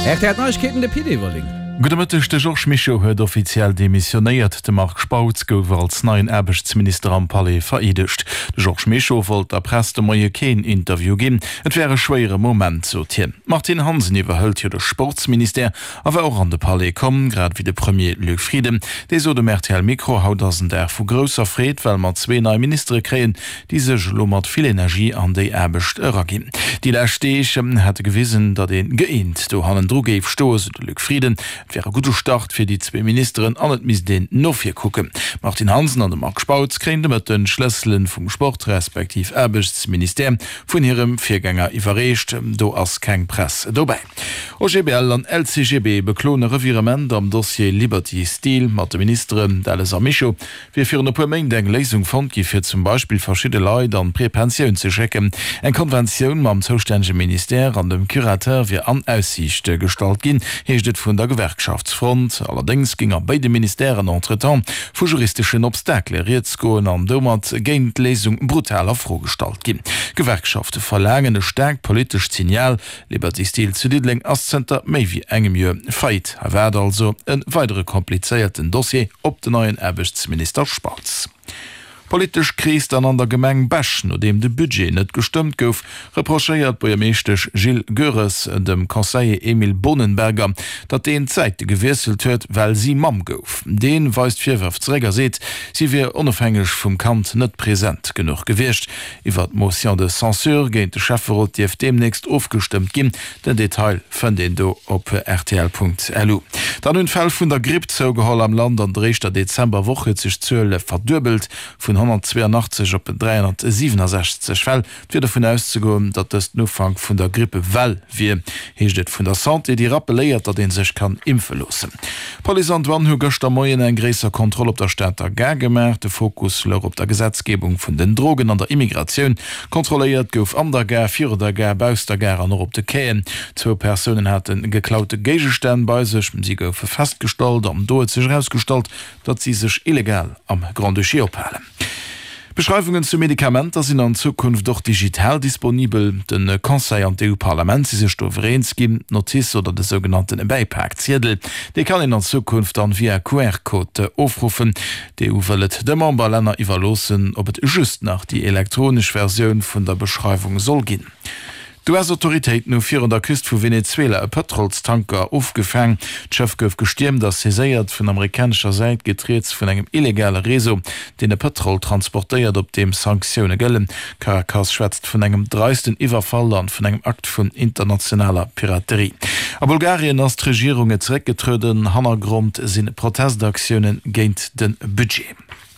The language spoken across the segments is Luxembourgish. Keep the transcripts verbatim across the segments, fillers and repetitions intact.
Er hat Neuigkeiten der P D-Wolling. Gutmëtteg de George Michaud huet offiziell demissionéiert, de Marc Spautz gouf als neuen Erbechtsminister am Palais veredecht. De George Michaud wollt der Presse de moie kein Interview gin. Et wäre schwere Moment so tien. Martin Hansen iwwerhëlt jo de Sportsminister, awer auch an de Palais kom, grad wie de Premier Luc Frieden. Dei so dem R T L Mikro haut assen der vu grosser Fred, well mat zwee neue Ministere kreen, die sech lo mat viel Energie an déi Erbecht ërer gin. Die Lächteichen hat gewissen, dat den geint. Do hannen Drgeif stoos de Luc Frieden, wäre guter Start für die zwei Ministerinnen an et mis den nofir gucken. Martin Hansen an dem Marc Spautz krende mit den Schlüsseln vom Sport respektiv Erbechtsministerium von ihrem Viergänger iwwerrecht, do as kein Press dabei. O G B L an L C G B beklone Revirement am Dossier Liberty Steel mat de Ministerin Dalisa Michaud, wie für eine Menge eng Lesung fand, die für zum Beispiel verschiedene Leute an Präpension zu checken. Eine Konvention am zuständigen Minister an dem Kurateur wie an Aussicht gestalt gin, hecht von der Gewerkschaft. Allerdings ging er beide Ministerieren entretan vu juristischen Obstakel Reetskoen an Domat géint Lesung brutaler Vorgestalt gin. Gewerkschafte verlangene stark politisch Signal, Liberty Steel zu Didling as Center méi wie engem Jo feit. Er werd also een weitere komplizierten Dossier op den neuen Erbechtsminister Spautz. Politisch kriest an an der Gemeng Bech, no dem de Budget net gestimmt gouf, reprochéiert Bürgermeester Gilles Göres dem Conseiller Emil Bonenberger, dat den Zeit gewirselt huet, weil sie Mam gouf. Den weist Vierwurfträger seht, sie wär unabhängig vom Kant net präsent genug gewircht. Iwer Motion de Censure géint de Chefverrot die demnächst aufgestimmt gin, den Detail fën den do op R T L Punkt L U. Dan hun Fall vun der Grippe zougeholl am Land an drechter Dezemberwoche sich Zölle verdürbelt vun hundertzweiundachtzig op dreihundertsiebenundsechzig Fäll fir davon auszugoen, dat es Nofang vun der Grippe well wie hecht et vun der Santé, die rappeléiert, dat den sech kann impfe losen. Polizant wann hu gocht der Moien en gräser Kontrolle op der Städter Ger gemerk, de Fokus lor op der Gesetzgebung vun den Drogen an der Immigration kontrolliert gouf an der Ger vir der Ger baus der Ger an op de Käen. Zwo Personen hat den geklaute Gegestern bei sech, sie goufe festgestalt, am doet sech herausgestalt, dat sie sech illegal am Grand Duché ophalen. Beschreibungen zu Medikamenten sind an Zukunft doch digital disponibel. Den Conseil an D E U-Parlament si sech Stoverenski Notiz oder de sogenannten Beipackzettel. Die kann in an Zukunft dann via Q R-Code aufrufen. D E U wëllet de Memberländer iwwerlosen, ob et just nach die elektronisch Version vun der Beschreibung soll gin. Du hast Autorität nur vier an der Küste vu Venezuela e Petrolstanker aufgefangen. Chef gouf gestimmt, dass se seiert vun amerikanischer Seite getreet vun engem illegale Reso, den e Petrol transportiert op dem Sanktionen gëllen. Caracas schwätzt vun engem dreisten Iwerfall an vun engem Akt vun internationaler Piraterie. A Bulgarien as Regierung zurückgetröden, Hannergrund sinn Protestaktionen géint den Budget.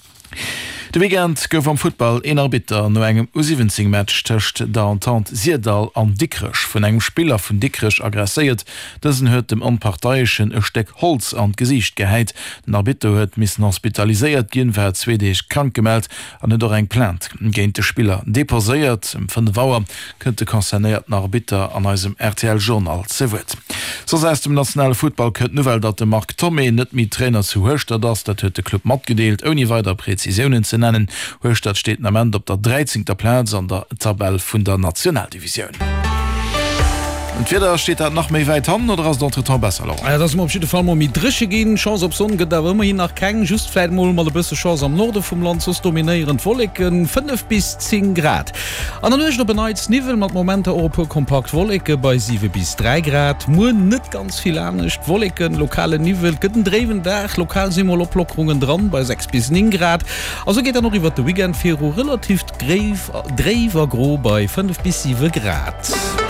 De Weekend gouf am Football en Arbiter no engem U siebzehn Match töcht der Entente Sierdal an Dickrech vun engem Spieler vun Dickrech aggressiert, dëssen huet dem unparteiischen e Steck Holz an Gesicht geheit. Den Arbiter huet missen hospitaliséiert ginn, wär zwedeich krank gemeldt an net eng plant. Géint de Spieler deposéiert vun de Wauer kënnte konzernéiert Arbiter an eisem R T L-Journal zewet. So se dem nationale Football kënt nouel, dat de Marc Tomé net mi Trainer zu hochter ass, dat huet de Club mat gedeelt, oni weiter Präzisionen ze nennen. Hochstadt steht am Ende op der dreizehnter Platz an der Tabelle vun der Nationaldivision. Und wieder steht er noch méi weit an oder as d'Entretemps besser? Ja, das op Fall mit drische gehen Chance op Sonne da immer hin nach kein just mal bisse Chance am Norde vom Land zu dominieren Wolken fünf bis zehn Grad. An der beneiz Nivel mat Momente Europa kompakt Wolke bei sieben bis drei Grad Mu net ganz viel ernstcht Wolken lokale Nivel gëtten drewen Dach lokal Simulopplockerungen dran bei sechs bis neun Grad. Also geht er noch über de Weekend für relativ drever gro bei fünf bis sieben Grad.